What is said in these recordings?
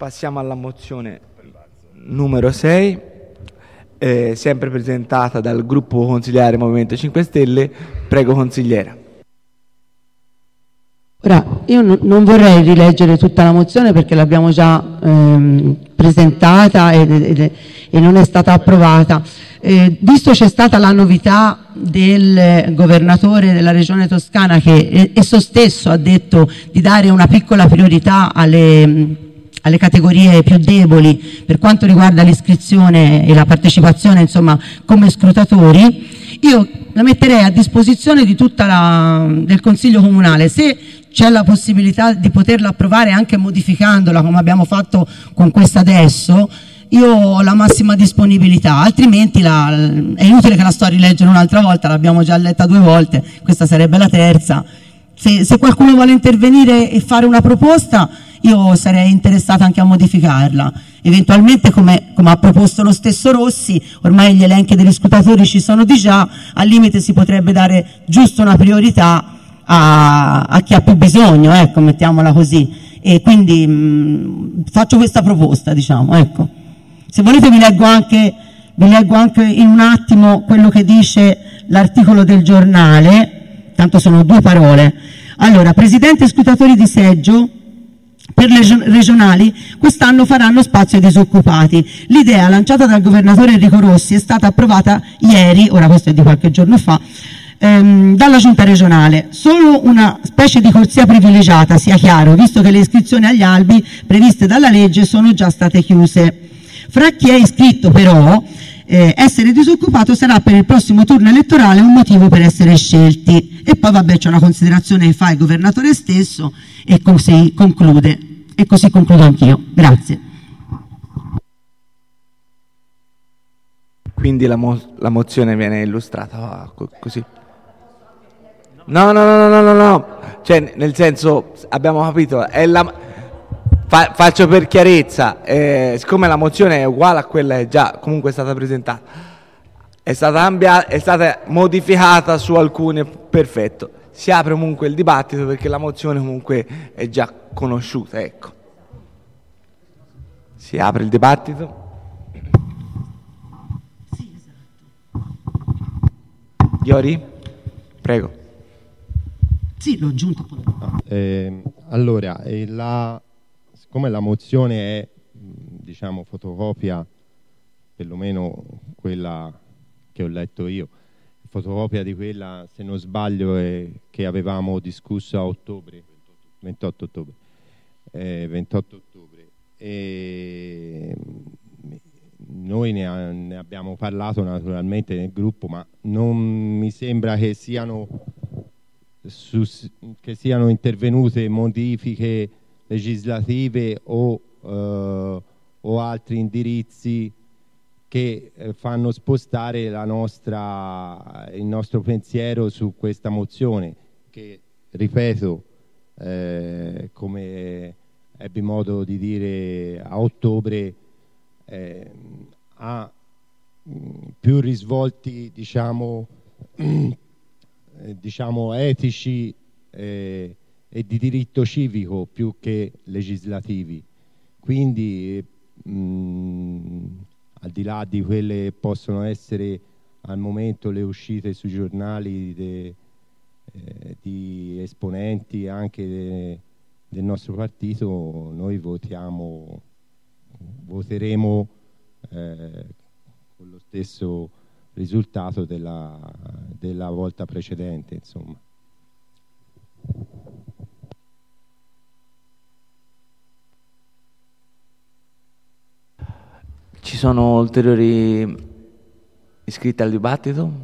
Passiamo alla mozione numero 6, sempre presentata dal gruppo consigliare Movimento 5 Stelle. Prego, consigliera. Ora, io non vorrei rileggere tutta la mozione perché l'abbiamo già presentata e non è stata approvata. Visto c'è stata la novità del governatore della regione Toscana che esso stesso ha detto di dare una piccola priorità alle categorie più deboli per quanto riguarda l'iscrizione e la partecipazione, insomma, come scrutatori, io la metterei a disposizione di del Consiglio Comunale. Se c'è la possibilità di poterla approvare anche modificandola come abbiamo fatto con questa adesso, io ho la massima disponibilità, altrimenti è inutile che la sto a rileggere un'altra volta, l'abbiamo già letta 2 volte, questa sarebbe la terza. Se qualcuno vuole intervenire e fare una proposta, io sarei interessata anche a modificarla, eventualmente come ha proposto lo stesso Rossi. Ormai gli elenchi degli scrutatori ci sono di già, al limite si potrebbe dare giusto una priorità a chi ha più bisogno, ecco, mettiamola così, e quindi faccio questa proposta, diciamo, ecco. Se volete vi leggo anche in un attimo quello che dice l'articolo del giornale, tanto sono 2 parole. Allora, presidente e scrutatori di seggio per le regionali quest'anno faranno spazio ai disoccupati. L'idea lanciata dal governatore Enrico Rossi è stata approvata ieri, ora questo è di qualche giorno fa, dalla giunta regionale. Solo una specie di corsia privilegiata, sia chiaro, visto che le iscrizioni agli albi previste dalla legge sono già state chiuse. Fra chi è iscritto però, essere disoccupato sarà per il prossimo turno elettorale un motivo per essere scelti. E poi vabbè, c'è una considerazione che fa il governatore stesso e così conclude. E così concludo anch'io. Grazie. Quindi la mozione viene illustrata così? No. Cioè, nel senso, abbiamo capito, faccio per chiarezza, siccome la mozione è uguale a quella che già comunque è stata presentata, è stata modificata su alcune, perfetto. Si apre comunque il dibattito perché la mozione comunque è già conosciuta, ecco. Si apre il dibattito. Iori, prego. Sì, l'ho aggiunto. Allora, siccome la mozione è, diciamo, fotocopia, perlomeno quella che ho letto io, fotocopia di quella, se non sbaglio, che avevamo discusso a ottobre, 28 ottobre. E noi ne abbiamo parlato naturalmente nel gruppo, ma non mi sembra che siano intervenute modifiche legislative o altri indirizzi che fanno spostare il nostro pensiero su questa mozione che, ripeto, come ebbi modo di dire a ottobre, ha più risvolti, diciamo etici e di diritto civico più che legislativi. Quindi al di là di quelle che possono essere al momento le uscite sui giornali di esponenti anche del nostro partito, noi voteremo con lo stesso risultato della volta precedente, insomma. Ci sono ulteriori iscritti al dibattito?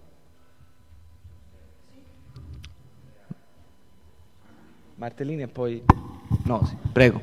Martellini e poi... No, sì, prego.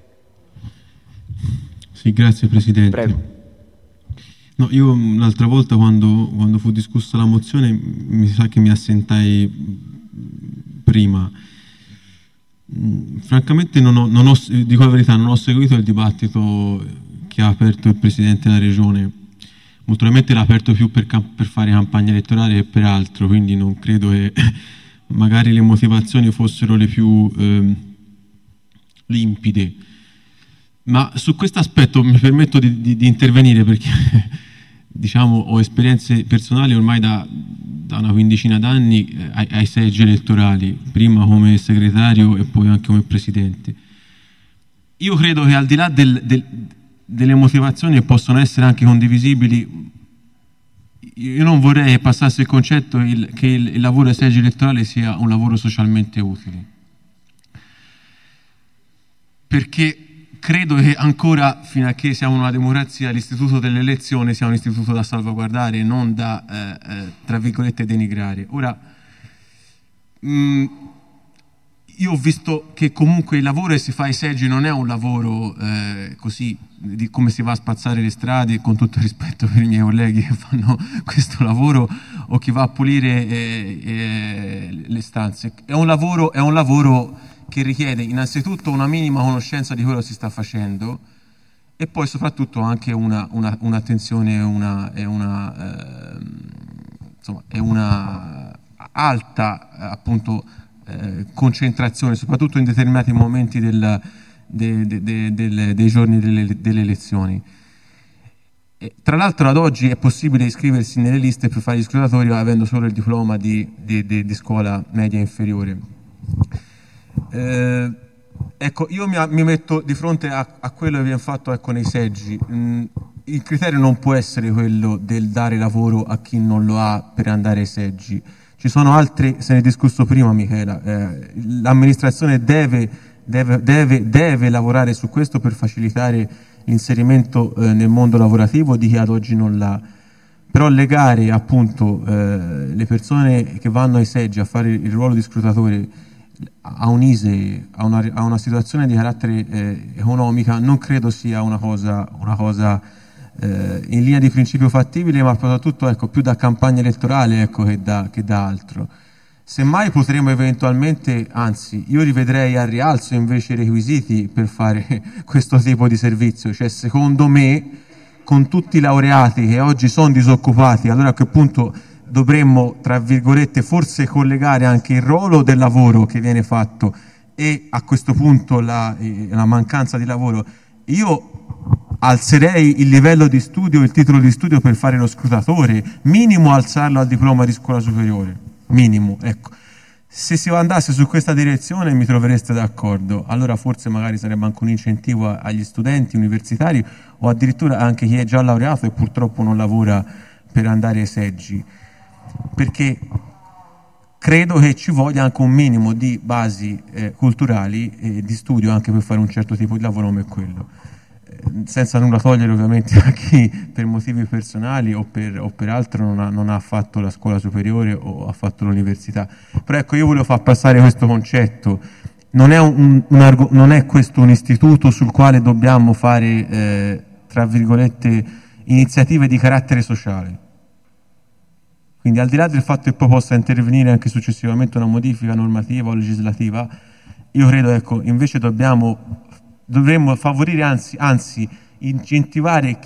Sì, grazie Presidente. Prego. No, io l'altra volta quando fu discussa la mozione mi sa che mi assentai prima. Francamente dico la verità, non ho seguito il dibattito che ha aperto il Presidente della Regione. Molto probabilmente l'ha aperto più per fare campagna elettorale che per altro, quindi non credo che magari le motivazioni fossero le più limpide. Ma su questo aspetto mi permetto di intervenire perché diciamo, ho esperienze personali ormai da una quindicina d'anni ai seggi elettorali, prima come segretario e poi anche come presidente. Io credo che al di là delle motivazioni che possono essere anche condivisibili, io non vorrei che passasse il concetto che il lavoro ai seggi elettorali sia un lavoro socialmente utile. Perché credo che ancora, fino a che siamo una democrazia, l'istituto dell'elezione sia un istituto da salvaguardare e non da, tra virgolette, denigrare. Ora, io ho visto che comunque il lavoro che si fa ai seggi non è un lavoro così, come si va a spazzare le strade, con tutto il rispetto per i miei colleghi che fanno questo lavoro, o chi va a pulire le stanze. È un lavoro che richiede innanzitutto una minima conoscenza di quello che si sta facendo e poi soprattutto anche un'attenzione e una alta appunto concentrazione, soprattutto in determinati momenti dei giorni delle elezioni. Tra l'altro ad oggi è possibile iscriversi nelle liste per fare gli scrutatori avendo solo il diploma di scuola media inferiore. Ecco, io mi metto di fronte a quello che viene fatto nei seggi. Il criterio non può essere quello del dare lavoro a chi non lo ha per andare ai seggi. Ci sono altri, se ne è discusso prima Michela, l'amministrazione deve lavorare su questo per facilitare l'inserimento nel mondo lavorativo di chi ad oggi non l'ha. Però legare appunto le persone che vanno ai seggi a fare il ruolo di scrutatore a un ISEE, a una situazione di carattere economica, non credo sia una cosa in linea di principio fattibile, ma soprattutto più da campagna elettorale che da altro. Semmai potremo eventualmente, anzi io rivedrei al rialzo invece i requisiti per fare questo tipo di servizio, cioè secondo me con tutti i laureati che oggi sono disoccupati, allora a quel punto dovremmo, tra virgolette, forse collegare anche il ruolo del lavoro che viene fatto e a questo punto la mancanza di lavoro. Io alzerei il livello di studio, il titolo di studio per fare lo scrutatore, minimo alzarlo al diploma di scuola superiore, minimo, ecco. Se si andasse su questa direzione mi trovereste d'accordo, allora forse magari sarebbe anche un incentivo agli studenti universitari o addirittura anche chi è già laureato e purtroppo non lavora per andare ai seggi, perché credo che ci voglia anche un minimo di basi culturali e di studio anche per fare un certo tipo di lavoro come quello. Senza nulla togliere ovviamente a chi per motivi personali o per altro non ha fatto la scuola superiore o ha fatto l'università. Però ecco, io volevo far passare questo concetto. Non è questo un istituto sul quale dobbiamo fare, tra virgolette, iniziative di carattere sociale. Quindi al di là del fatto che poi possa intervenire anche successivamente una modifica normativa o legislativa, io credo, invece dovremmo favorire, anzi incentivare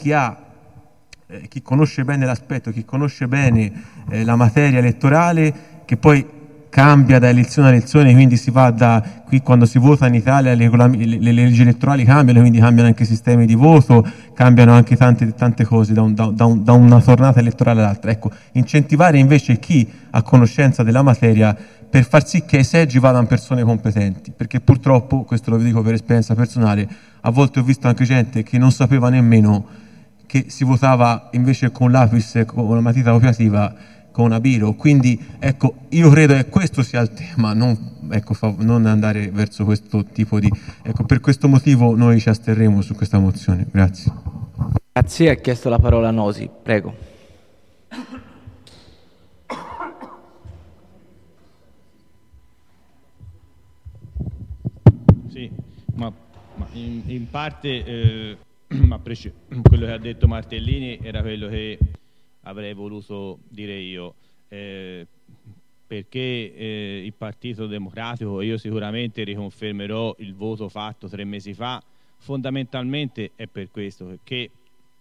chi conosce bene l'aspetto, chi conosce bene la materia elettorale, che poi cambia da elezione a elezione, quindi si va da qui, quando si vota in Italia le leggi elettorali cambiano, quindi cambiano anche i sistemi di voto, cambiano anche tante cose da una tornata elettorale all'altra. Ecco, incentivare invece chi ha conoscenza della materia per far sì che ai seggi vadano persone competenti, perché purtroppo, questo lo dico per esperienza personale, a volte ho visto anche gente che non sapeva nemmeno che si votava invece con l'apis, con una matita copiativa, con una biro. Quindi ecco, io credo che questo sia il tema, non andare verso questo tipo di... Ecco, per questo motivo noi ci asterremo su questa mozione. Grazie. Grazie, ha chiesto la parola Nosi, prego. Sì, ma in parte quello che ha detto Martellini era quello che avrei voluto dire io, perché il Partito Democratico, io sicuramente riconfermerò il voto fatto 3 mesi fa, fondamentalmente è per questo, perché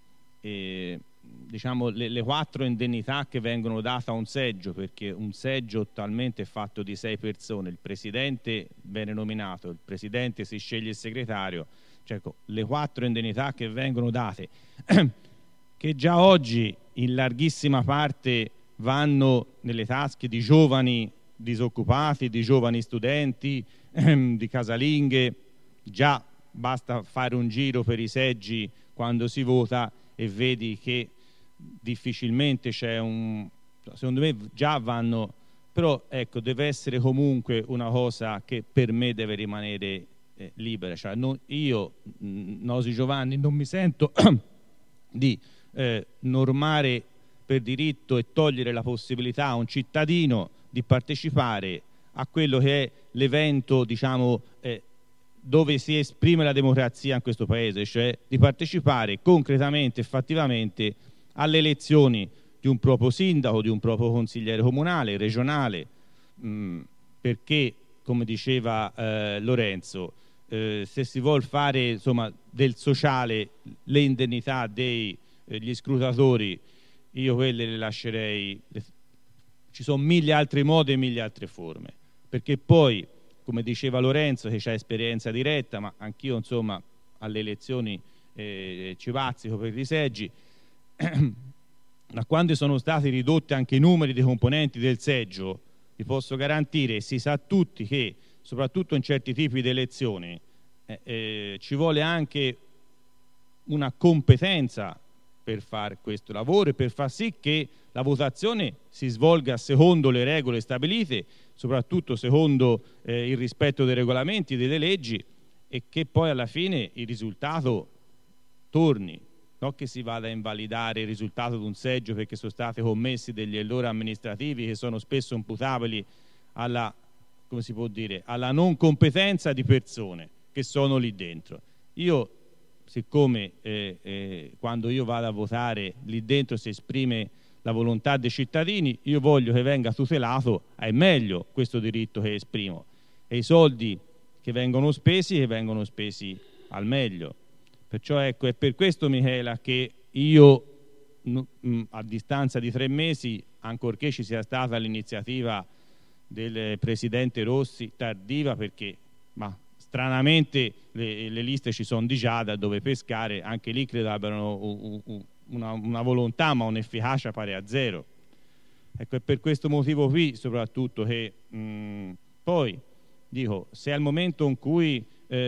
diciamo le 4 indennità che vengono date a un seggio, perché un seggio talmente è fatto di 6 persone, il presidente viene nominato, il presidente si sceglie il segretario, cioè le 4 indennità che vengono date, che già oggi in larghissima parte vanno nelle tasche di giovani disoccupati, di giovani studenti, di casalinghe, già basta fare un giro per i seggi quando si vota e vedi che difficilmente c'è secondo me già vanno, però ecco, deve essere comunque una cosa che per me deve rimanere libera, cioè io Nosi Giovanni non mi sento di normare per diritto e togliere la possibilità a un cittadino di partecipare a quello che è l'evento, diciamo, dove si esprime la democrazia in questo paese, cioè di partecipare concretamente, effettivamente alle elezioni di un proprio sindaco, di un proprio consigliere comunale, regionale, perché, come diceva Lorenzo, se si vuol fare insomma del sociale le indennità degli scrutatori, io quelle le lascerei, ci sono 1000 altri modi e 1000 altre forme, perché poi, come diceva Lorenzo che c'ha esperienza diretta, ma anch'io insomma alle elezioni ci bazzico per i seggi, da quando sono stati ridotti anche i numeri dei componenti del seggio, vi posso garantire, si sa tutti che soprattutto in certi tipi di elezioni ci vuole anche una competenza per fare questo lavoro e per far sì che la votazione si svolga secondo le regole stabilite, soprattutto secondo il rispetto dei regolamenti e delle leggi, e che poi alla fine il risultato torni, non che si vada a invalidare il risultato di un seggio perché sono stati commessi degli errori amministrativi che sono spesso imputabili alla, come si può dire, alla non competenza di persone che sono lì dentro. Io, siccome quando io vado a votare lì dentro si esprime la volontà dei cittadini, io voglio che venga tutelato al meglio questo diritto che esprimo, e i soldi che vengono spesi al meglio. Perciò ecco, è per questo, Michela, che io a distanza di 3 mesi, ancorché ci sia stata l'iniziativa del presidente Rossi, tardiva perché stranamente le liste ci sono di già da dove pescare, anche lì credo abbiano una volontà ma un'efficacia pari a 0. Ecco, è per questo motivo qui soprattutto che poi dico, se al momento in cui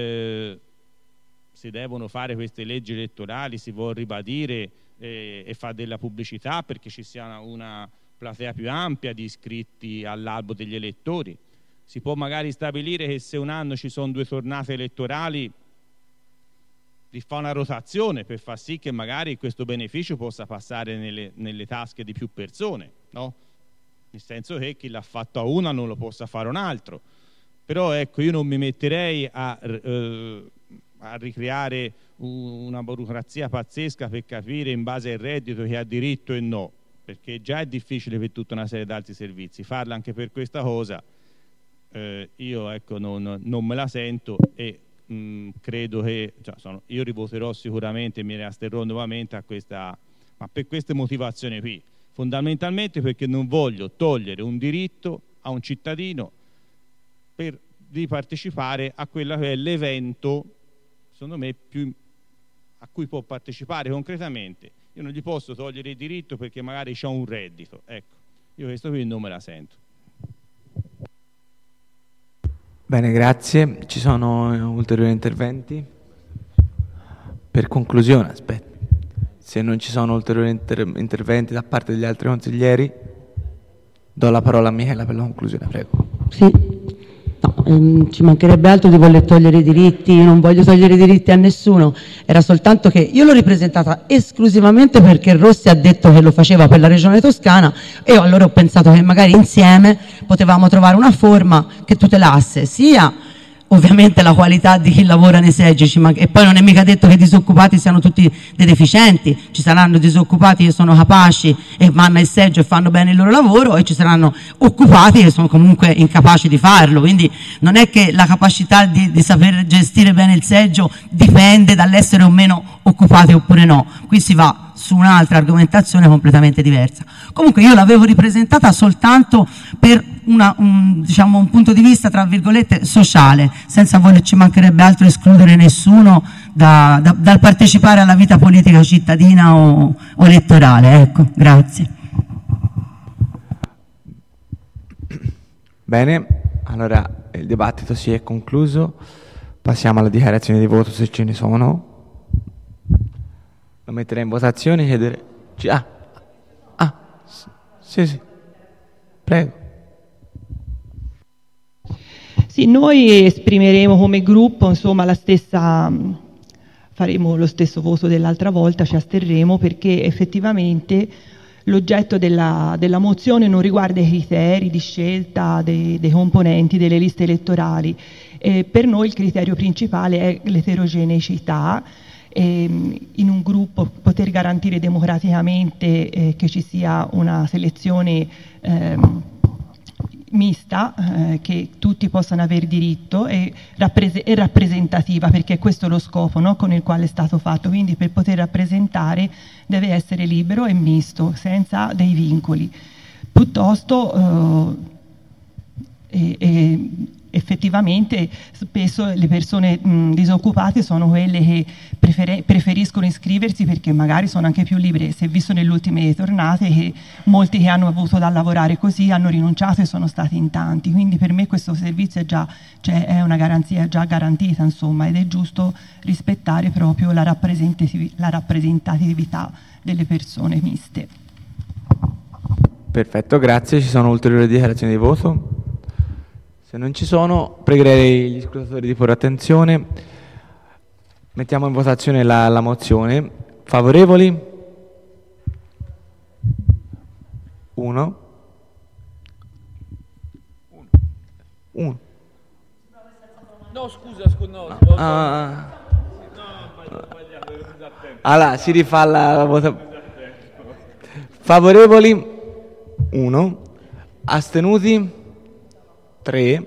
si devono fare queste leggi elettorali, si vuol ribadire e fare della pubblicità perché ci sia una platea più ampia di iscritti all'albo degli elettori, si può magari stabilire che se un anno ci sono 2 tornate elettorali di fare una rotazione per far sì che magari questo beneficio possa passare nelle tasche di più persone, no? Nel senso che chi l'ha fatto a una non lo possa fare un altro. Però ecco, io non mi metterei a ricreare una burocrazia pazzesca per capire in base al reddito chi ha diritto e no, perché già è difficile per tutta una serie di altri servizi. Farla anche per questa cosa, io ecco non me la sento, e credo che io rivoterò sicuramente e mi asterrò nuovamente a questa, ma per queste motivazioni qui, fondamentalmente perché non voglio togliere un diritto a un cittadino di partecipare a quello che è l'evento, secondo me, più a cui può partecipare concretamente. Io non gli posso togliere il diritto perché magari c'ha un reddito, ecco, io questo qui non me la sento. Bene, grazie. Ci sono ulteriori interventi? Per conclusione, aspetta, se non ci sono ulteriori interventi da parte degli altri consiglieri, do la parola a Michela per la conclusione, prego. Sì. No, ci mancherebbe altro di voler togliere i diritti, io non voglio togliere i diritti a nessuno, era soltanto che io l'ho ripresentata esclusivamente perché Rossi ha detto che lo faceva per la regione Toscana, e io allora ho pensato che magari insieme potevamo trovare una forma che tutelasse sia ovviamente la qualità di chi lavora nei seggi, e poi non è mica detto che i disoccupati siano tutti dei deficienti, ci saranno disoccupati che sono capaci e vanno al seggio e fanno bene il loro lavoro, e ci saranno occupati che sono comunque incapaci di farlo, quindi non è che la capacità di saper gestire bene il seggio dipende dall'essere o meno occupati oppure no, qui si va su un'altra argomentazione completamente diversa. Comunque io l'avevo ripresentata soltanto per diciamo, un punto di vista tra virgolette sociale, senza voler, ci mancherebbe altro, escludere nessuno dal partecipare alla vita politica cittadina o elettorale. Ecco, grazie. Bene, allora il dibattito si è concluso, passiamo alla dichiarazione di voto se ce ne sono. Lo metterei in votazione, chiedere... sì, prego. Sì, noi esprimeremo come gruppo, insomma, faremo lo stesso voto dell'altra volta, ci asterremo perché effettivamente l'oggetto della mozione non riguarda i criteri di scelta dei componenti delle liste elettorali. Per noi il criterio principale è l'eterogeneità, in un gruppo poter garantire democraticamente che ci sia una selezione mista, che tutti possano avere diritto e rappresentativa, perché questo è lo scopo, no, con il quale è stato fatto. Quindi per poter rappresentare deve essere libero e misto, senza dei vincoli. Piuttosto effettivamente spesso le persone disoccupate sono quelle che preferiscono iscriversi perché magari sono anche più libere. Si è visto nelle ultime tornate che molti che hanno avuto da lavorare così hanno rinunciato e sono stati in tanti, quindi per me questo servizio è una garanzia già garantita, insomma, ed è giusto rispettare proprio la rappresentatività delle persone miste. Perfetto, grazie. Ci sono ulteriori dichiarazioni di voto? Se non ci sono, pregherei gli scrutatori di porre attenzione. Mettiamo in votazione la mozione. Favorevoli? 1. No, scusa, no. Allora, si rifà la votazione. Favorevoli? 1. Astenuti? 3.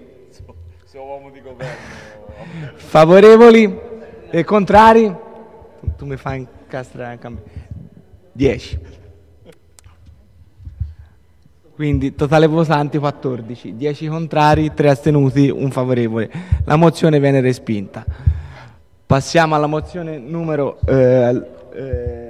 Favorevoli e contrari? Tu mi fai incastrare anche a me. 10. Quindi totale votanti 14, 10 contrari, 3 astenuti, 1 favorevole. La mozione viene respinta. Passiamo alla mozione numero